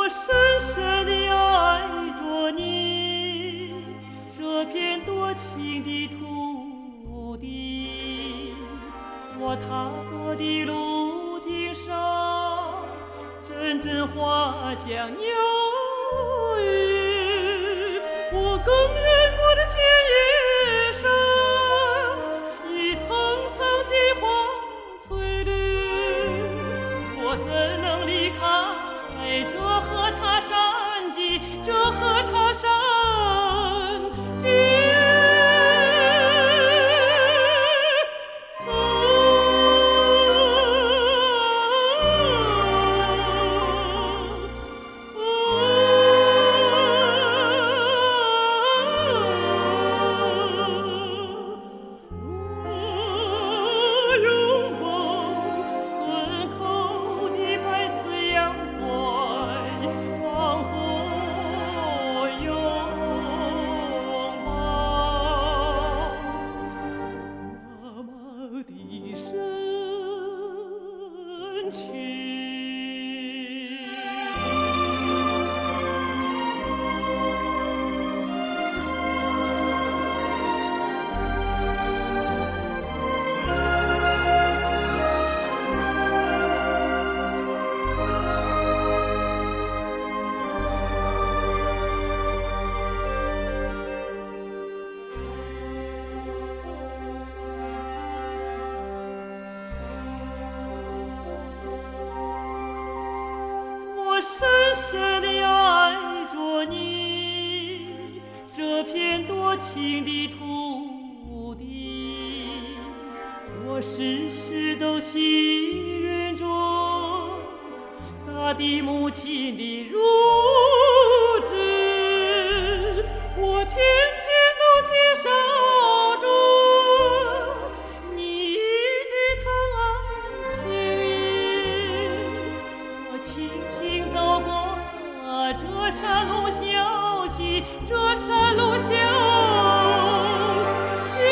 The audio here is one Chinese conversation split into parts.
我深深地爱着你，这片多情的土地。我踏过的路径上，阵阵花香鸟语。我耕耘过的田野上，一层层金黄翠绿。我怎能离开这河叉山脊，这河叉山脊？深深地爱着你，这片多情的土地。我时时都信任着大地母亲的乳汁，我天天都接受着你的疼爱情意。我轻轻走过这山路小溪，这山路小溪。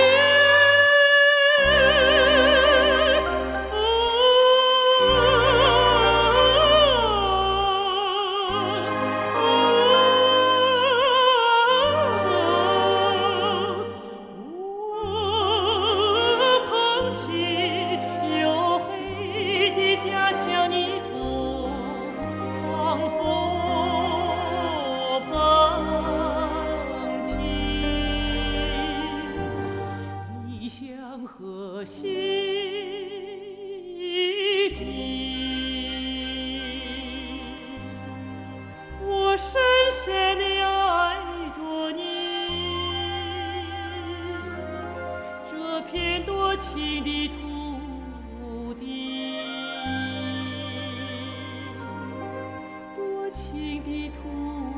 我捧起黝黑的家乡泥土，仿佛河西经，我深深地爱着你，这片多情的土地，多情的土地。